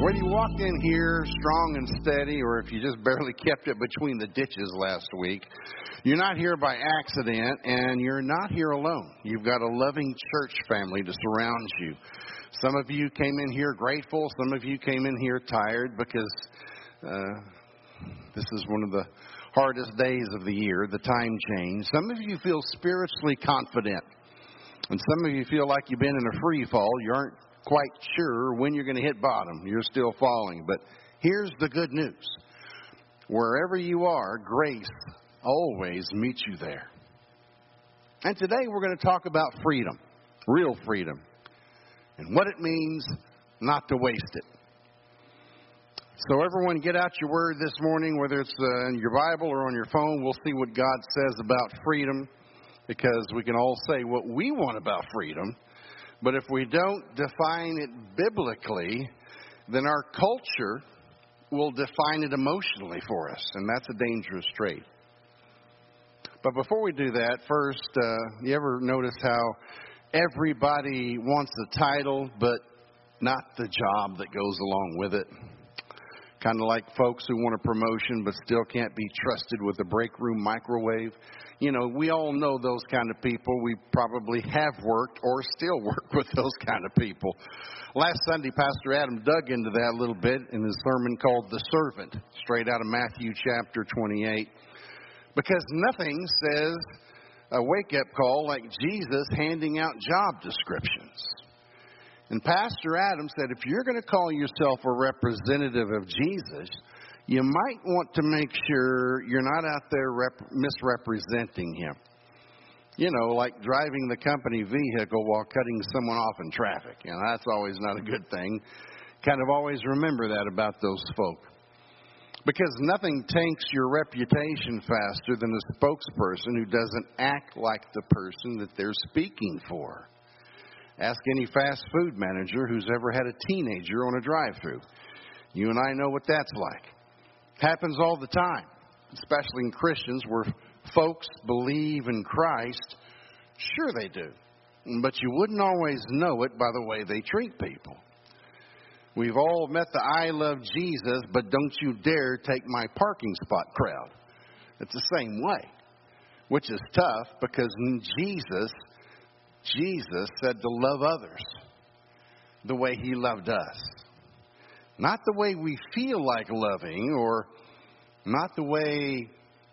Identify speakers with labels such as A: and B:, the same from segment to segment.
A: Whether you walked in here strong and steady or if you just barely kept it between the ditches last week, you're not here by accident and you're not here alone. You've got a loving church family to surround you. Some of you came in here grateful. Some of you came in here tired because this is one of the hardest days of the year, the time change. Some of you feel spiritually confident. And some of you feel like you've been in a free fall. You aren't quite sure when you're going to hit bottom. You're still falling. But here's the good news. Wherever you are, grace always meets you there. And today we're going to talk about freedom, real freedom, and what it means not to waste it. So everyone get out your word this morning, whether it's in your Bible or on your phone. We'll see what God says about freedom, because we can all say what we want about freedom. But if we don't define it biblically, then our culture will define it emotionally for us, and that's a dangerous trait. But before we do that, first, you ever notice how everybody wants a title, but not the job that goes along with it? Kind of like folks who want a promotion but still can't be trusted with a break room microwave. You know, we all know those kind of people. We probably have worked or still work with those kind of people. Last Sunday, Pastor Adam dug into that a little bit in his sermon called The Servant, straight out of Matthew chapter 28. Because nothing says a wake-up call like Jesus handing out job descriptions. And Pastor Adam said, if you're going to call yourself a representative of Jesus, you might want to make sure you're not out there misrepresenting him. You know, like driving the company vehicle while cutting someone off in traffic. You know, that's always not a good thing. Kind of always remember that about those folk. Because nothing tanks your reputation faster than a spokesperson who doesn't act like the person that they're speaking for. Ask any fast food manager who's ever had a teenager on a drive-thru. You and I know what that's like. Happens all the time, especially in Christians where folks believe in Christ. Sure they do, but you wouldn't always know it by the way they treat people. We've all met the I love Jesus, but don't you dare take my parking spot crowd. It's the same way, which is tough because Jesus said to love others the way he loved us. Not the way we feel like loving or not the way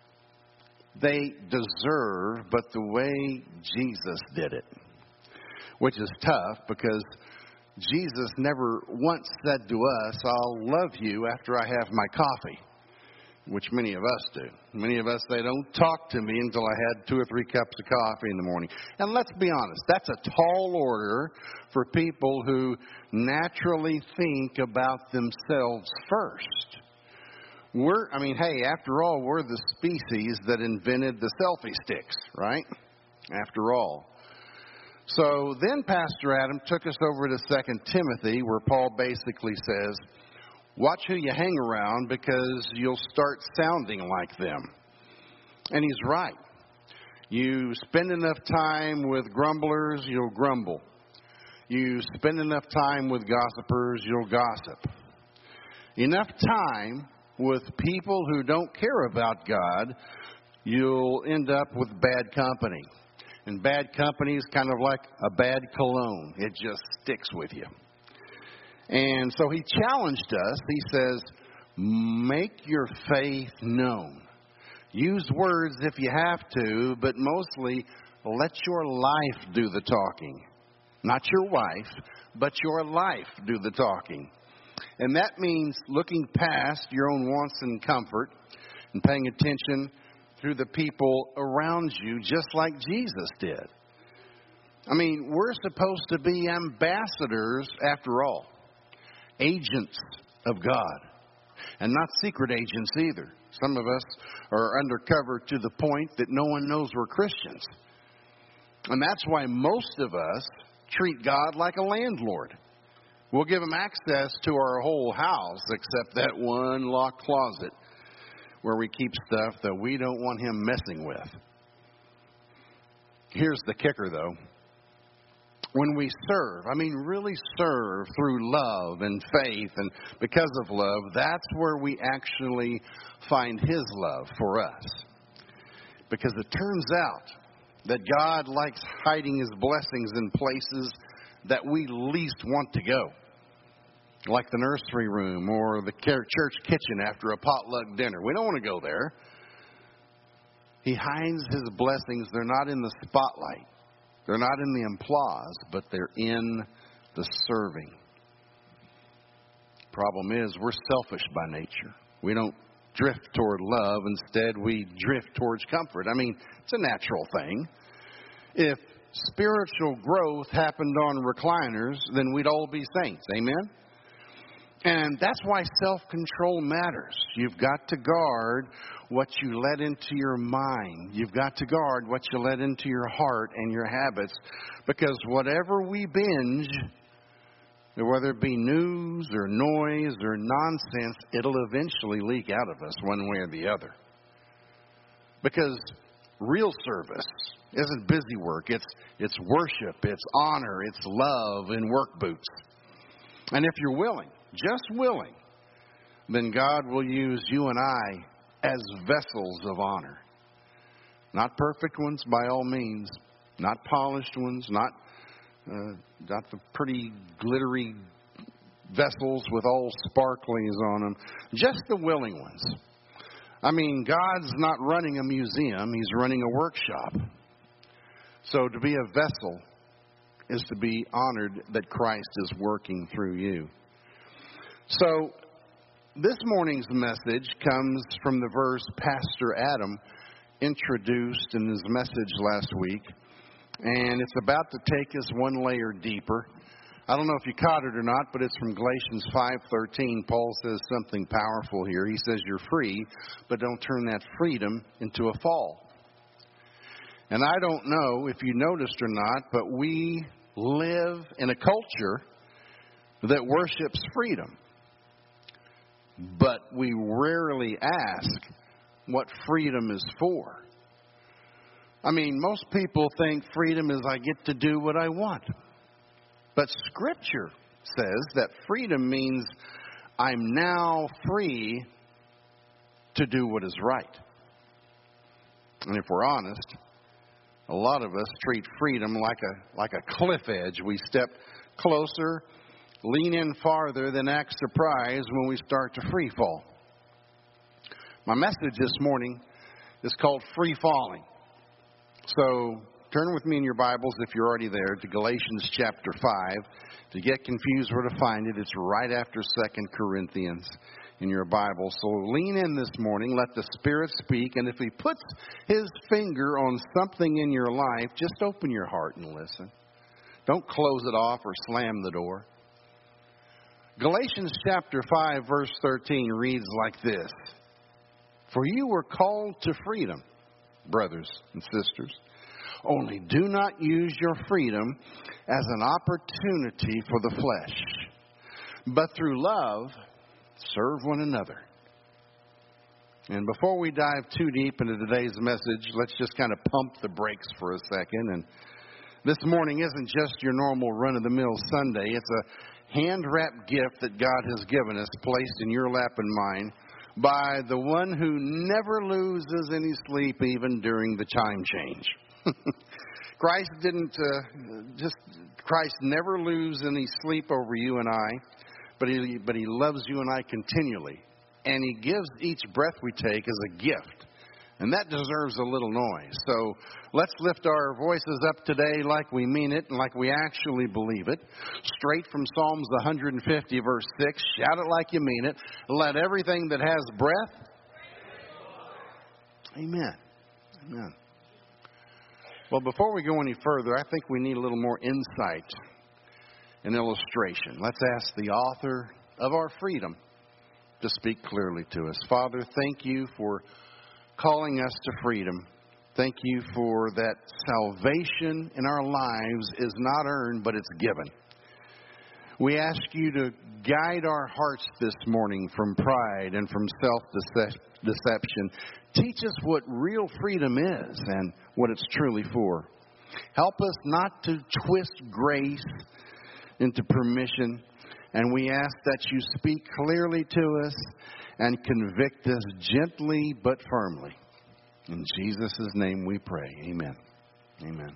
A: they deserve, but the way Jesus did it. Which is tough because Jesus never once said to us, I'll love you after I have my coffee, which many of us do. Many of us, they don't talk to me until I had 2 or 3 cups of coffee in the morning. And let's be honest, that's a tall order for people who naturally think about themselves first. After all, we're the species that invented the selfie sticks, right? After all. So then Pastor Adam took us over to 2 Timothy, where Paul basically says, watch who you hang around because you'll start sounding like them. And he's right. You spend enough time with grumblers, you'll grumble. You spend enough time with gossipers, you'll gossip. Enough time with people who don't care about God, you'll end up with bad company. And bad company is kind of like a bad cologne. It just sticks with you. And so he challenged us. He says, make your faith known. Use words if you have to, but mostly let your life do the talking. Not your wife, but your life do the talking. And that means looking past your own wants and comfort and paying attention through the people around you, just like Jesus did. I mean, we're supposed to be ambassadors after all. Agents of God. And not secret agents either. Some of us are undercover to the point that no one knows we're Christians. And that's why most of us treat God like a landlord. We'll give him access to our whole house except that one locked closet where we keep stuff that we don't want him messing with. Here's the kicker, though. when we serve, I mean really serve through love and faith and because of love, that's where we actually find His love for us. Because it turns out that God likes hiding His blessings in places that we least want to go. Like the nursery room or the church kitchen after a potluck dinner. We don't want to go there. He hides His blessings. They're not in the spotlight. They're not in the applause, but they're in the serving. Problem is, we're selfish by nature. We don't drift toward love. Instead, we drift towards comfort. I mean, it's a natural thing. If spiritual growth happened on recliners, then we'd all be saints. Amen? And that's why self-control matters. You've got to guard what you let into your mind. You've got to guard what you let into your heart and your habits. Because whatever we binge, whether it be news or noise or nonsense, it'll eventually leak out of us one way or the other. Because real service isn't busy work. It's worship, it's honor, it's love in work boots. And if you're willing, just willing, then God will use you and I as vessels of honor. Not perfect ones by all means, not polished ones, not the pretty glittery vessels with all sparklies on them, just the willing ones. I mean, God's not running a museum, He's running a workshop. So to be a vessel is to be honored that Christ is working through you. So this morning's message comes from the verse Pastor Adam introduced in his message last week. And it's about to take us one layer deeper. I don't know if you caught it or not, but it's from Galatians 5:13. Paul says something powerful here. He says you're free, but don't turn that freedom into a fall. And I don't know if you noticed or not, but we live in a culture that worships freedom. But we rarely ask what freedom is for. I mean, most people think freedom is I get to do what I want. But Scripture says that freedom means I'm now free to do what is right. And if we're honest, a lot of us treat freedom like a cliff edge. We step closer, lean in farther, then act surprised when we start to free fall. My message this morning is called Free Falling. So turn with me in your Bibles, if you're already there, to Galatians chapter 5. If you get confused where to find it, it's right after 2 Corinthians in your Bible. So lean in this morning, let the Spirit speak, and if He puts His finger on something in your life, just open your heart and listen. Don't close it off or slam the door. Galatians chapter 5, verse 13 reads like this. For you were called to freedom, brothers and sisters. Only do not use your freedom as an opportunity for the flesh, but through love, serve one another. And before we dive too deep into today's message, let's just kind of pump the brakes for a second. And this morning isn't just your normal run-of-the-mill Sunday. It's a hand-wrapped gift that God has given us, placed in your lap and mine, by the one who never loses any sleep even during the time change. Christ never loses any sleep over you and I, but he loves you and I continually. And He gives each breath we take as a gift. And that deserves a little noise. So let's lift our voices up today like we mean it and like we actually believe it. Straight from Psalms 150, verse 6. Shout it like you mean it. Let everything that has breath. Amen. Amen. Well, before we go any further, I think we need a little more insight and illustration. Let's ask the author of our freedom to speak clearly to us. Father, thank you for calling us to freedom. Thank you for that salvation in our lives is not earned, but it's given. We ask you to guide our hearts this morning from pride and from self-deception. Teach us what real freedom is and what it's truly for. Help us not to twist grace into permission. And we ask that you speak clearly to us and convict us gently but firmly. In Jesus' name we pray. Amen. Amen.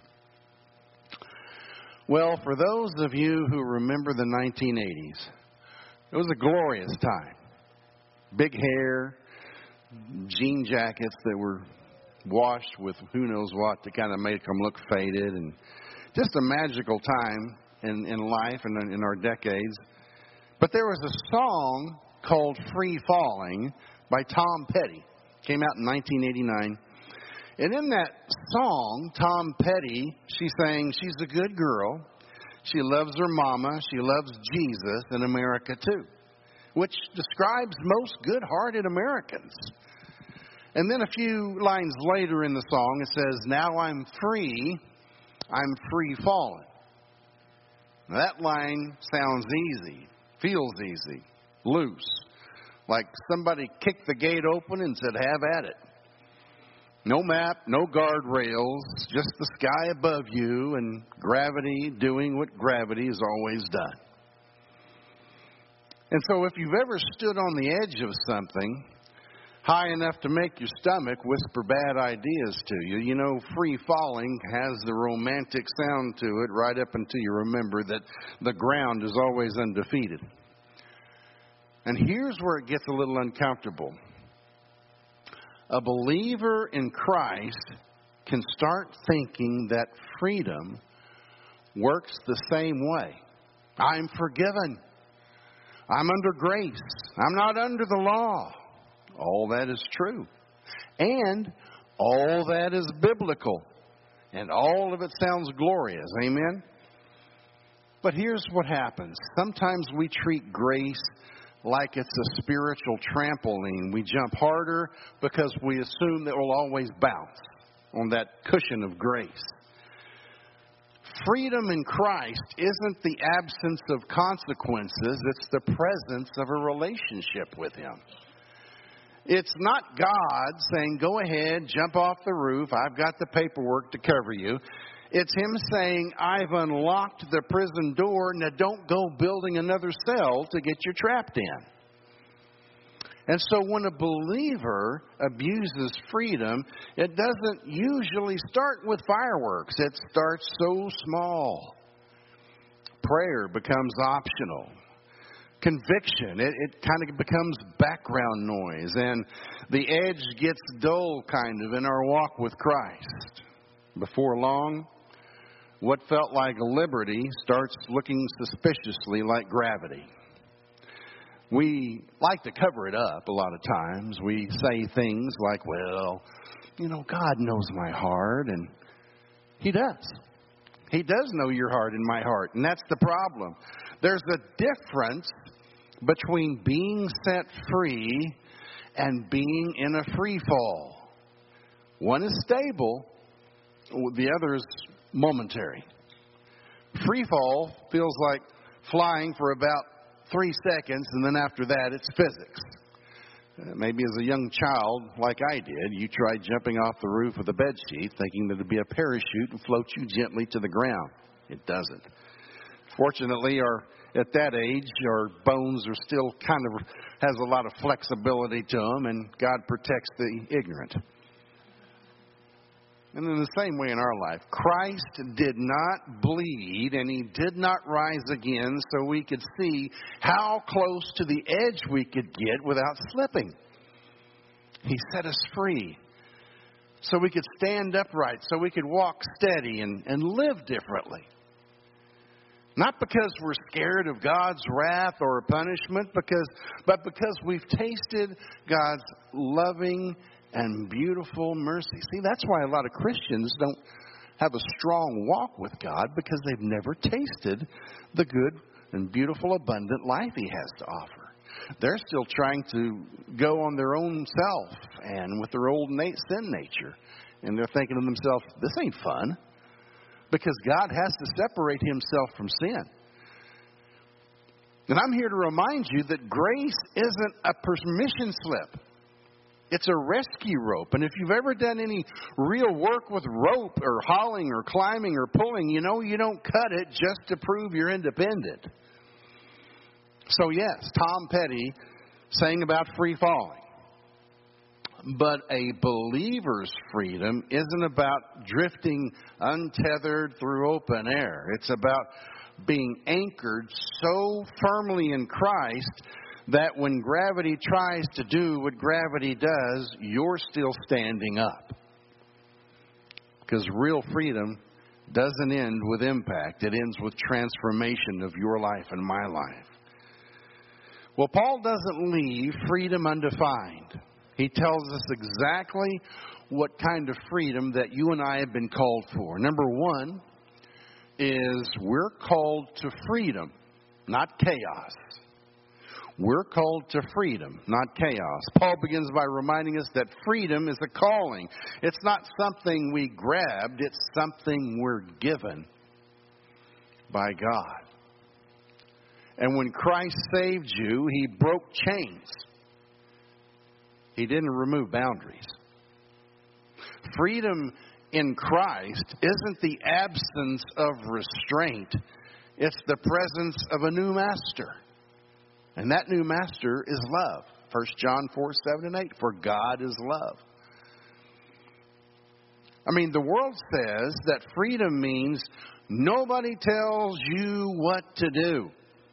A: Well, for those of you who remember the 1980s, it was a glorious time. Big hair, jean jackets that were washed with who knows what to kind of make them look faded, and just a magical time in life and in our decades. But there was a song called Free Falling by Tom Petty. Came out in 1989. And in that song, Tom Petty, she sang, she's a good girl. She loves her mama. She loves Jesus and America too, which describes most good-hearted Americans. And then a few lines later in the song, it says, now I'm free falling. Now that line sounds easy, feels easy, loose, like somebody kicked the gate open and said, have at it. No map, no guardrails, just the sky above you and gravity doing what gravity has always done. And so if you've ever stood on the edge of something high enough to make your stomach whisper bad ideas to you, you know, free falling has the romantic sound to it right up until you remember that the ground is always undefeated. And here's where it gets a little uncomfortable. A believer in Christ can start thinking that freedom works the same way. I'm forgiven. I'm under grace. I'm not under the law. All that is true. And all that is biblical. And all of it sounds glorious. Amen? But here's what happens. Sometimes we treat grace like it's a spiritual trampoline. We jump harder because we assume that we'll always bounce on that cushion of grace. Freedom in Christ isn't the absence of consequences. It's the presence of a relationship with Him. It's not God saying, go ahead, jump off the roof. I've got the paperwork to cover you. It's Him saying, I've unlocked the prison door. Now don't go building another cell to get you trapped in. And so when a believer abuses freedom, it doesn't usually start with fireworks. It starts so small. Prayer becomes optional. Conviction, it kind of becomes background noise. And the edge gets dull kind of in our walk with Christ. Before long, what felt like a liberty starts looking suspiciously like gravity. We like to cover it up a lot of times. We say things like, well, you know, God knows my heart, and He does. He does know your heart and my heart, and that's the problem. There's a difference between being set free and being in a free fall. One is stable, the other is momentary. Free fall feels like flying for about 3 seconds, and then after that, it's physics. Maybe as a young child, like I did, you tried jumping off the roof with a bedsheet, thinking that it'd be a parachute and float you gently to the ground. It doesn't. Fortunately, at that age, our bones are still has a lot of flexibility to them, and God protects the ignorant. And in the same way in our life, Christ did not bleed and He did not rise again so we could see how close to the edge we could get without slipping. He set us free so we could stand upright, so we could walk steady and live differently. Not because we're scared of God's wrath or punishment, but because we've tasted God's loving and beautiful mercy. See, that's why a lot of Christians don't have a strong walk with God, because they've never tasted the good and beautiful, abundant life He has to offer. They're still trying to go on their own self and with their old sin nature. And they're thinking to themselves, this ain't fun. Because God has to separate Himself from sin. And I'm here to remind you that grace isn't a permission slip. It's a rescue rope. And if you've ever done any real work with rope or hauling or climbing or pulling, you know you don't cut it just to prove you're independent. So yes, Tom Petty sang about free falling. But a believer's freedom isn't about drifting untethered through open air. It's about being anchored so firmly in Christ that when gravity tries to do what gravity does, you're still standing up. Because real freedom doesn't end with impact. It ends with transformation of your life and my life. Well, Paul doesn't leave freedom undefined. He tells us exactly what kind of freedom that you and I have been called for. Number one is we're called to freedom, not chaos. We're called to freedom, not chaos. Paul begins by reminding us that freedom is a calling. It's not something we grabbed. It's something we're given by God. And when Christ saved you, He broke chains. He didn't remove boundaries. Freedom in Christ isn't the absence of restraint. It's the presence of a new master. And that new master is love. 1 John 4:7-8. For God is love. I mean, the world says that freedom means nobody tells you what to do.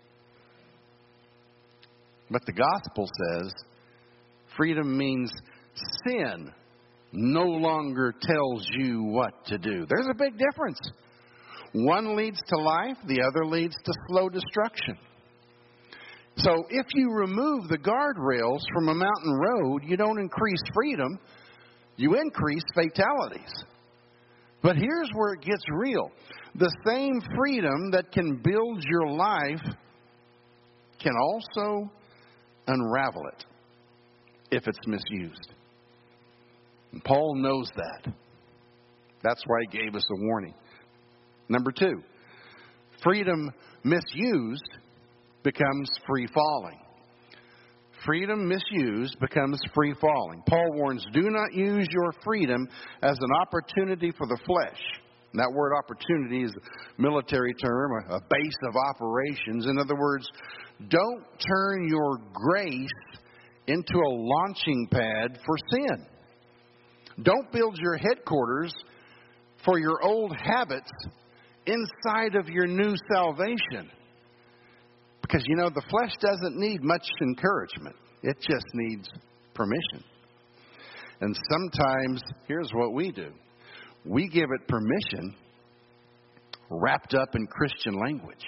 A: But the gospel says freedom means sin no longer tells you what to do. There's a big difference. One leads to life, the other leads to slow destruction. So if you remove the guardrails from a mountain road, you don't increase freedom, you increase fatalities. But here's where it gets real. The same freedom that can build your life can also unravel it if it's misused. And Paul knows that. That's why he gave us a warning. Number two, freedom misused becomes free falling. Freedom misused becomes free falling. Paul warns, do not use your freedom as an opportunity for the flesh. And that word opportunity is a military term, a base of operations. In other words, don't turn your grace into a launching pad for sin. Don't build your headquarters for your old habits inside of your new salvation. Because, you know, the flesh doesn't need much encouragement. It just needs permission. And sometimes, here's what we do. We give it permission wrapped up in Christian language.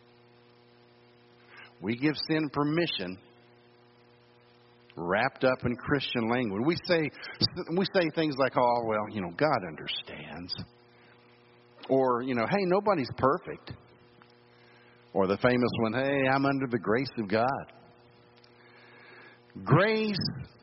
A: We give sin permission wrapped up in Christian language. We say things like, oh, well, you know, God understands. Or, you know, hey, nobody's perfect. Or the famous one, hey, I'm under the grace of God. Grace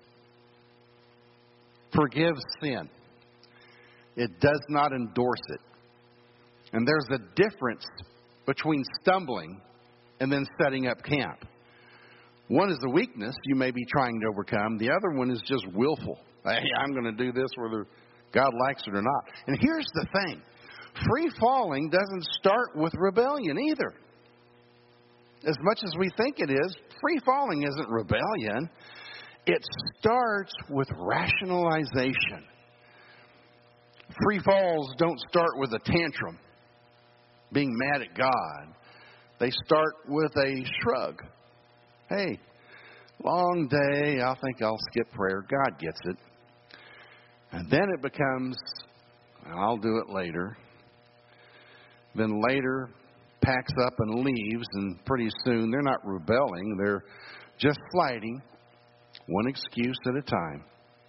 A: forgives sin. It does not endorse it. And there's a difference between stumbling and then setting up camp. One is a weakness you may be trying to overcome. The other one is just willful. Hey, I'm going to do this whether God likes it or not. And here's the thing. Free falling doesn't start with rebellion either. As much as we think it is, free falling isn't rebellion. It starts with rationalization. Free falls don't start with a tantrum, being mad at God. They start with a shrug. Hey, long day, I think I'll skip prayer. God gets it. And then it becomes, I'll do it later. Then later packs up and leaves, and pretty soon they're not rebelling. They're just flighting, one excuse at a time.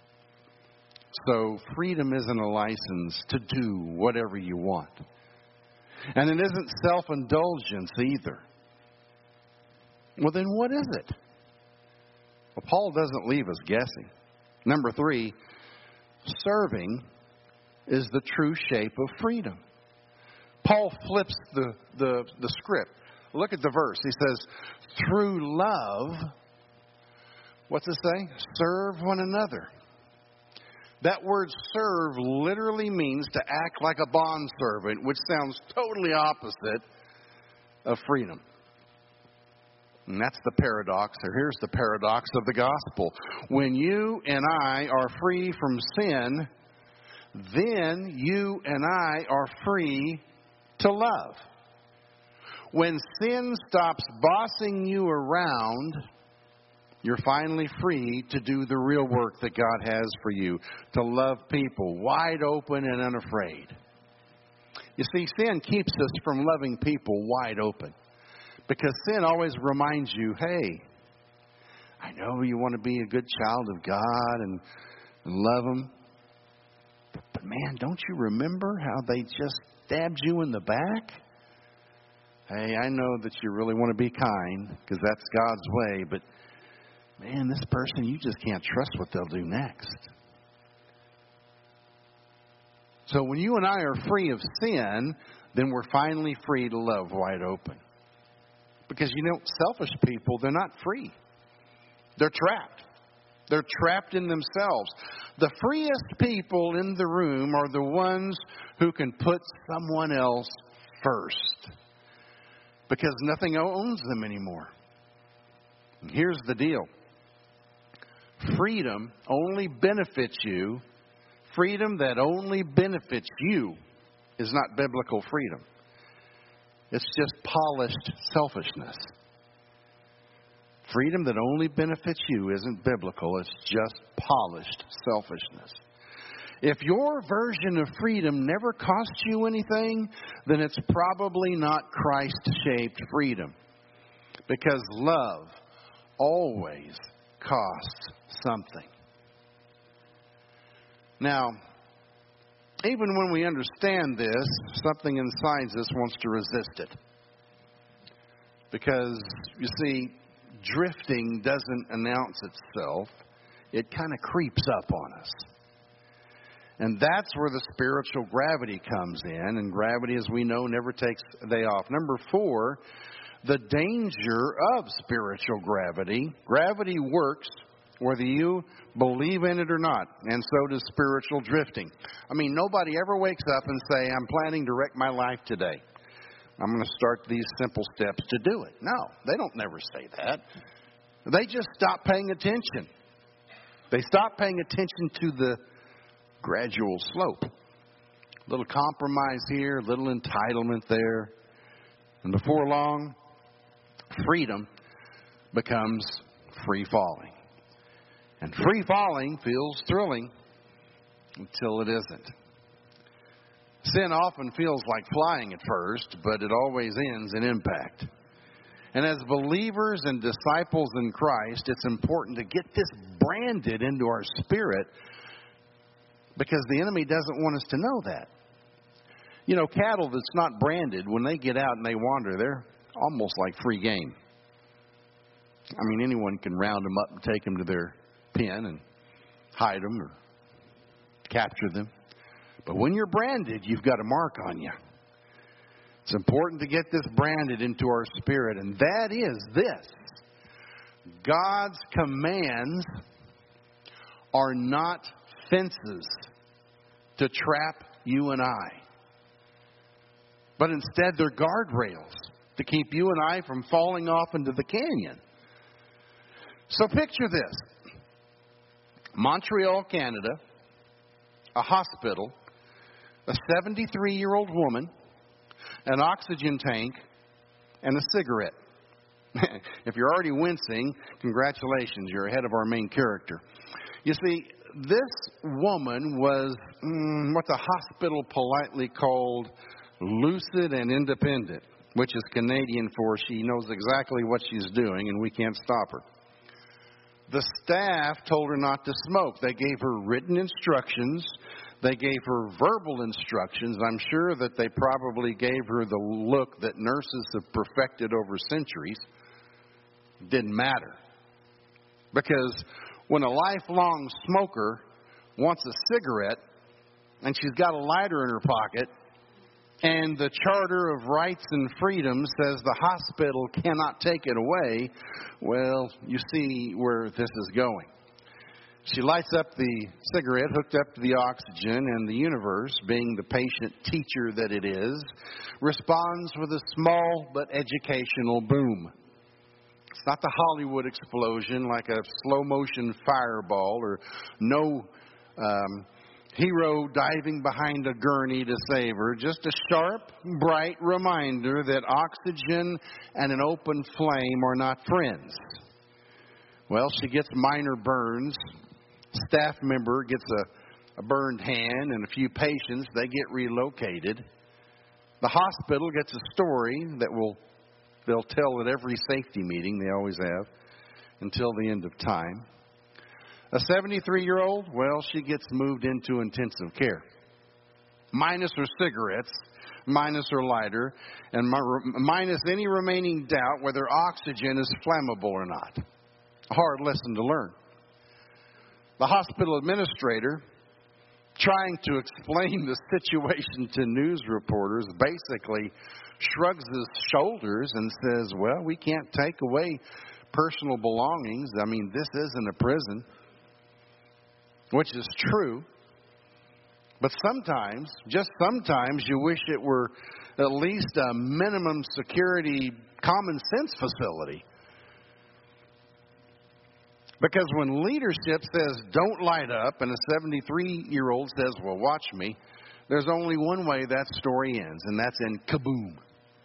A: So freedom isn't a license to do whatever you want. And it isn't self-indulgence either. Well, then what is it? Well, Paul doesn't leave us guessing. Number 3, serving is the true shape of freedom. Paul flips the script. Look at the verse. He says, through love, what's it say? Serve one another. That word serve literally means to act like a bondservant, which sounds totally opposite of freedom. And that's the paradox, or here's the paradox of the gospel. When you and I are free from sin, then you and I are free to love. When sin stops bossing you around, you're finally free to do the real work that God has for you, to love people wide open and unafraid. You see, sin keeps us from loving people wide open, because sin always reminds you, hey, I know you want to be a good child of God and love them, but man, don't you remember how they just stabbed you in the back? Hey, I know that you really want to be kind, because that's God's way, but man, this person, you just can't trust what they'll do next. So when you and I are free of sin, then we're finally free to love wide open. Because, selfish people, they're not free. They're trapped. They're trapped in themselves. The freest people in the room are the ones who can put someone else first, because nothing owns them anymore. And here's the deal. Freedom only benefits you. Freedom that only benefits you is not biblical freedom. It's just polished selfishness. Freedom that only benefits you isn't biblical. It's just polished selfishness. If your version of freedom never costs you anything, then it's probably not Christ-shaped freedom. Because love always costs something. Now, even when we understand this, something inside us wants to resist it. Because, you see, drifting doesn't announce itself. It kind of creeps up on us. And that's where the spiritual gravity comes in. And gravity, as we know, never takes a day off. Number 4, the danger of spiritual gravity. Gravity works whether you believe in it or not. And so does spiritual drifting. I mean, nobody ever wakes up and say, I'm planning to wreck my life today. I'm going to start these simple steps to do it. No, they don't never say that. They just stop paying attention. They stop paying attention to the gradual slope. A little compromise here, a little entitlement there. And before long, freedom becomes free falling. And free falling feels thrilling until it isn't. Sin often feels like flying at first, but it always ends in impact. And as believers and disciples in Christ, it's important to get this branded into our spirit, because the enemy doesn't want us to know that. Cattle that's not branded, when they get out and they wander, they're almost like free game. I mean, anyone can round them up and take them to their pen and hide them or capture them. But when you're branded, you've got a mark on you. It's important to get this branded into our spirit, and that is this: God's commands are not fences to trap you and I, but instead they're guardrails to keep you and I from falling off into the canyon. So picture this: Montreal, Canada, a hospital, a 73-year-old woman, an oxygen tank, and a cigarette. If you're already wincing, congratulations, you're ahead of our main character. You see, this woman was what the hospital politely called lucid and independent, which is Canadian for she knows exactly what she's doing and we can't stop her. The staff told her not to smoke. They gave her written instructions. They gave her verbal instructions. I'm sure that they probably gave her the look that nurses have perfected over centuries. Didn't matter. Because when a lifelong smoker wants a cigarette and she's got a lighter in her pocket and the Charter of Rights and Freedom says the hospital cannot take it away, well, you see where this is going. She lights up the cigarette hooked up to the oxygen, and the universe, being the patient teacher that it is, responds with a small but educational boom. It's not the Hollywood explosion like a slow-motion fireball or no hero diving behind a gurney to save her. Just a sharp, bright reminder that oxygen and an open flame are not friends. Well, she gets minor burns. Staff member gets a burned hand, and a few patients, they get relocated. The hospital gets a story that they'll tell at every safety meeting, they always have, until the end of time. A 73-year-old, well, she gets moved into intensive care. Minus her cigarettes, minus her lighter, and minus any remaining doubt whether oxygen is flammable or not. A hard lesson to learn. The hospital administrator, trying to explain the situation to news reporters, basically shrugs his shoulders and says, well, we can't take away personal belongings. I mean, this isn't a prison. Which is true. But sometimes, just sometimes, you wish it were at least a minimum security common sense facility. Because when leadership says, don't light up, and a 73-year-old says, well, watch me, there's only one way that story ends, and that's in kaboom.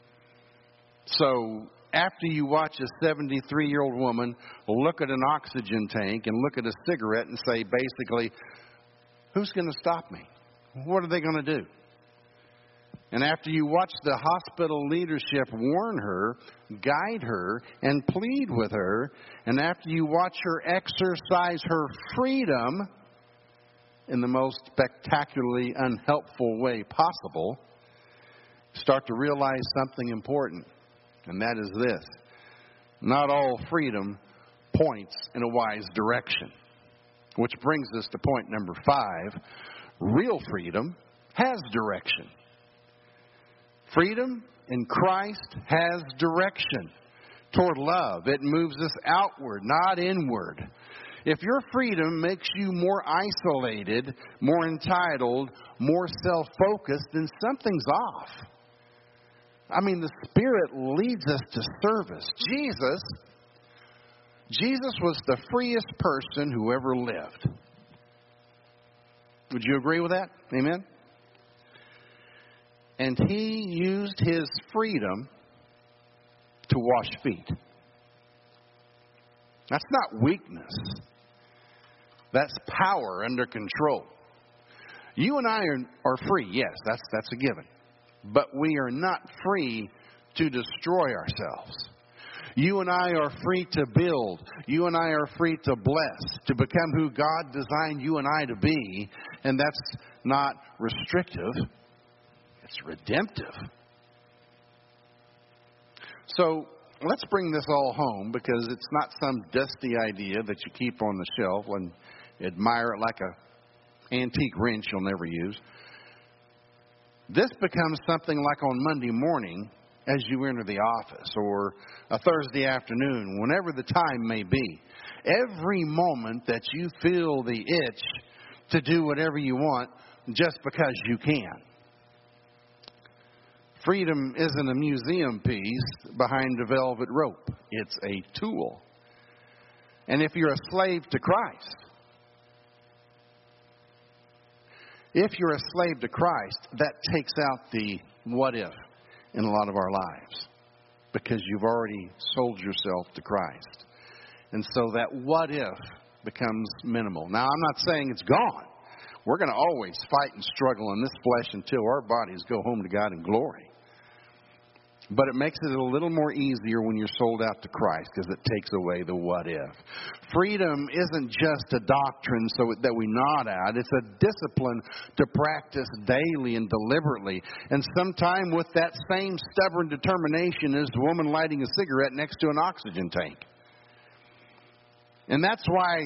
A: So after you watch a 73-year-old woman look at an oxygen tank and look at a cigarette and say, basically, who's going to stop me? What are they going to do? And after you watch the hospital leadership warn her, guide her, and plead with her, and after you watch her exercise her freedom in the most spectacularly unhelpful way possible, start to realize something important, and that is this. Not all freedom points in a wise direction. Which brings us to point number 5. Real freedom has direction. Freedom in Christ has direction toward love. It moves us outward, not inward. If your freedom makes you more isolated, more entitled, more self-focused, then something's off. I mean, the Spirit leads us to service. Jesus was the freest person who ever lived. Would you agree with that? Amen? And he used his freedom to wash feet. That's not weakness. That's power under control. You and I are free. Yes, that's a given. But we are not free to destroy ourselves. You and I are free to build. You and I are free to bless, to become who God designed you and I to be. And that's not restrictive. It's redemptive. So let's bring this all home, because it's not some dusty idea that you keep on the shelf and admire it like an antique wrench you'll never use. This becomes something like on Monday morning as you enter the office, or a Thursday afternoon, whenever the time may be. Every moment that you feel the itch to do whatever you want just because you can. Freedom isn't a museum piece behind a velvet rope. It's a tool. And if you're a slave to Christ, that takes out the what if in a lot of our lives, because you've already sold yourself to Christ. And so that what if becomes minimal. Now, I'm not saying it's gone. We're going to always fight and struggle in this flesh until our bodies go home to God in glory. But it makes it a little more easier when you're sold out to Christ, because it takes away the what if. Freedom isn't just a doctrine so that we nod at. It's a discipline to practice daily and deliberately. And sometime with that same stubborn determination as the woman lighting a cigarette next to an oxygen tank. And that's why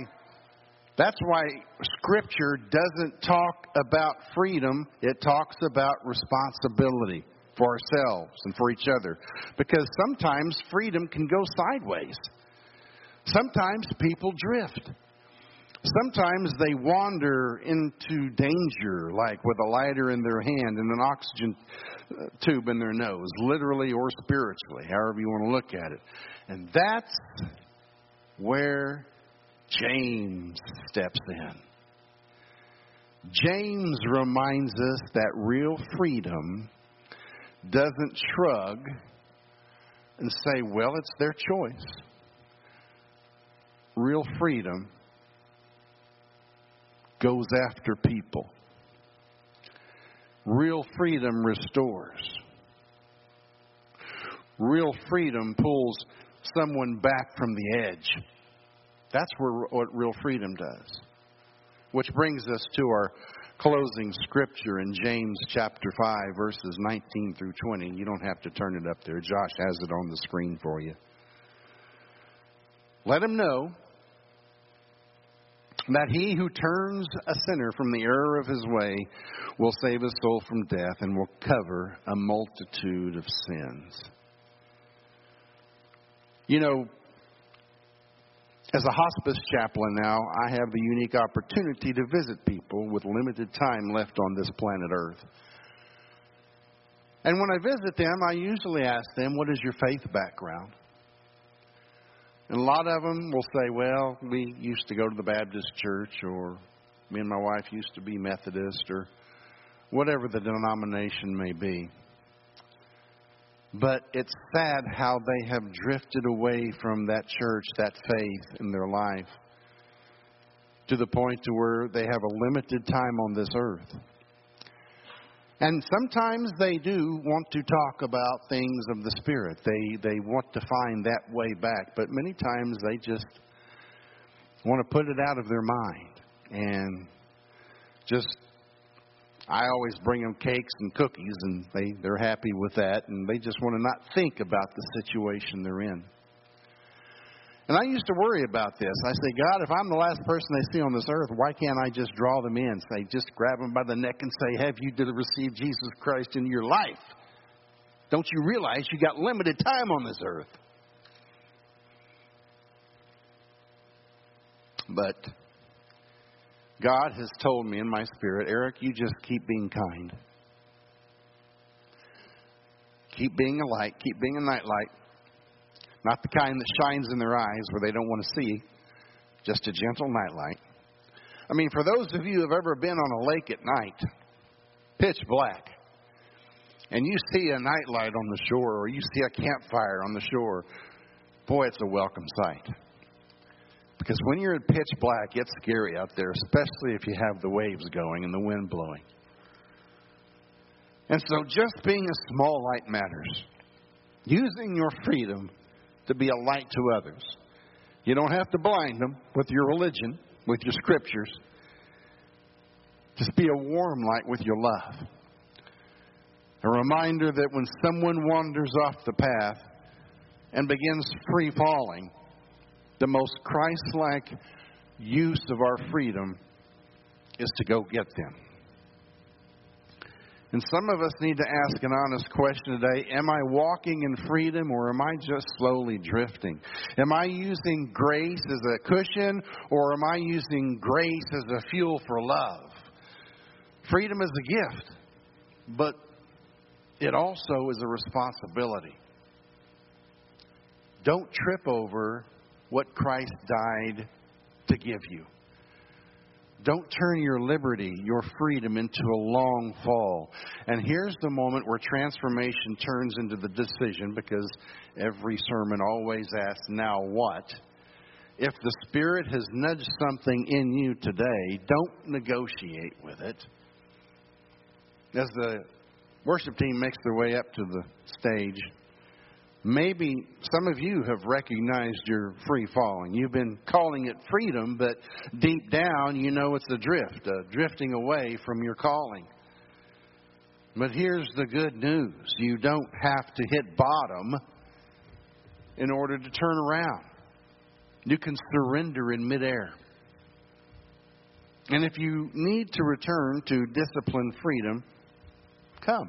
A: Scripture doesn't talk about freedom. It talks about responsibility for ourselves and for each other. Because sometimes freedom can go sideways. Sometimes people drift. Sometimes they wander into danger, like with a lighter in their hand and an oxygen tube in their nose, literally or spiritually, however you want to look at it. And that's where James steps in. James reminds us that real freedom doesn't shrug and say, well, it's their choice. Real freedom goes after people. Real freedom restores. Real freedom pulls someone back from the edge. That's what real freedom does. Which brings us to our closing scripture in James chapter 5, verses 19 through 20. You don't have to turn it up there. Josh has it on the screen for you. Let him know that he who turns a sinner from the error of his way will save his soul from death and will cover a multitude of sins. You know, as a hospice chaplain now, I have the unique opportunity to visit people with limited time left on this planet Earth. And when I visit them, I usually ask them, what is your faith background? And a lot of them will say, well, we used to go to the Baptist church, or me and my wife used to be Methodist, or whatever the denomination may be. But it's sad how they have drifted away from that church, that faith in their life, to the point to where they have a limited time on this earth. And sometimes they do want to talk about things of the Spirit. They want to find that way back. But many times they just want to put it out of their mind. And I always bring them cakes and cookies, and they're happy with that. And they just want to not think about the situation they're in. And I used to worry about this. I say, God, if I'm the last person they see on this earth, why can't I just draw them in? Say, just grab them by the neck and say, have you received Jesus Christ into your life? Don't you realize you got limited time on this earth? But God has told me in my spirit, Eric, you just keep being kind. Keep being a light. Keep being a nightlight. Not the kind that shines in their eyes where they don't want to see. Just a gentle nightlight. I mean, for those of you who have ever been on a lake at night, pitch black, and you see a nightlight on the shore, or you see a campfire on the shore, boy, it's a welcome sight. Because when you're in pitch black, it's scary out there, especially if you have the waves going and the wind blowing. And so just being a small light matters. Using your freedom to be a light to others. You don't have to blind them with your religion, with your scriptures. Just be a warm light with your love. A reminder that when someone wanders off the path and begins free falling, the most Christ-like use of our freedom is to go get them. And some of us need to ask an honest question today. Am I walking in freedom, or am I just slowly drifting? Am I using grace as a cushion, or am I using grace as a fuel for love? Freedom is a gift, but it also is a responsibility. Don't trip over what Christ died to give you. Don't turn your liberty, your freedom, into a long fall. And here's the moment where transformation turns into the decision, because every sermon always asks, now what? If the Spirit has nudged something in you today, don't negotiate with it. As the worship team makes their way up to the stage, maybe some of you have recognized your free falling. You've been calling it freedom, but deep down you know it's a drifting away from your calling. But here's the good news. You don't have to hit bottom in order to turn around. You can surrender in midair. And if you need to return to disciplined freedom, come.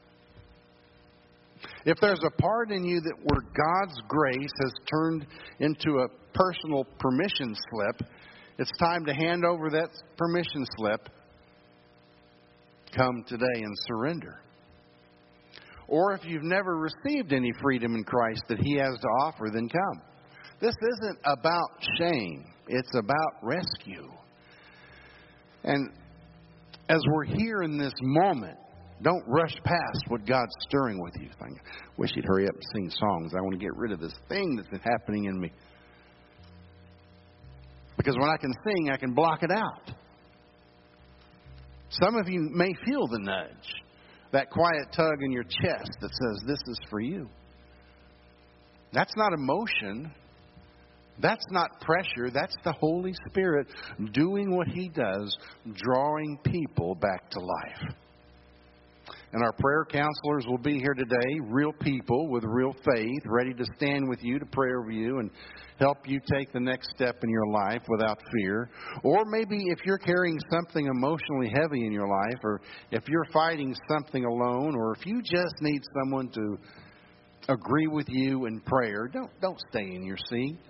A: If there's a part in you that where God's grace has turned into a personal permission slip, it's time to hand over that permission slip. Come today and surrender. Or if you've never received any freedom in Christ that He has to offer, then come. This isn't about shame. It's about rescue. And as we're here in this moment, don't rush past what God's stirring with you. I wish He'd hurry up and sing songs. I want to get rid of this thing that's been happening in me. Because when I can sing, I can block it out. Some of you may feel the nudge, that quiet tug in your chest that says, this is for you. That's not emotion. That's not pressure. That's the Holy Spirit doing what He does, drawing people back to life. And our prayer counselors will be here today, real people with real faith, ready to stand with you to pray over you and help you take the next step in your life without fear. Or maybe if you're carrying something emotionally heavy in your life, or if you're fighting something alone, or if you just need someone to agree with you in prayer, don't stay in your seat.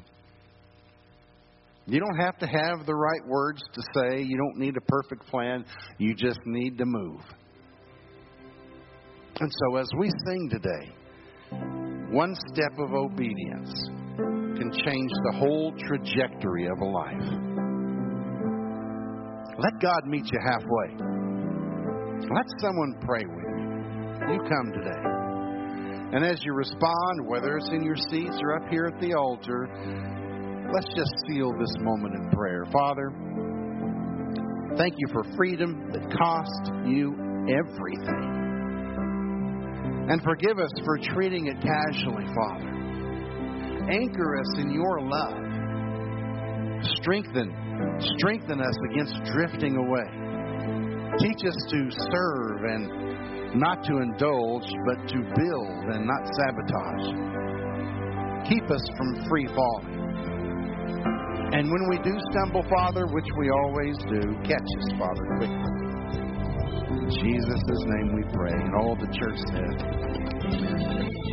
A: You don't have to have the right words to say. You don't need a perfect plan. You just need to move. And so as we sing today, one step of obedience can change the whole trajectory of a life. Let God meet you halfway. Let someone pray with you. You come today. And as you respond, whether it's in your seats or up here at the altar, let's just seal this moment in prayer. Father, thank you for freedom that cost you everything. And forgive us for treating it casually, Father. Anchor us in your love. Strengthen us against drifting away. Teach us to serve and not to indulge, but to build and not sabotage. Keep us from free falling. And when we do stumble, Father, which we always do, catch us, Father, quickly. In Jesus' name we pray. And all the church said, amen.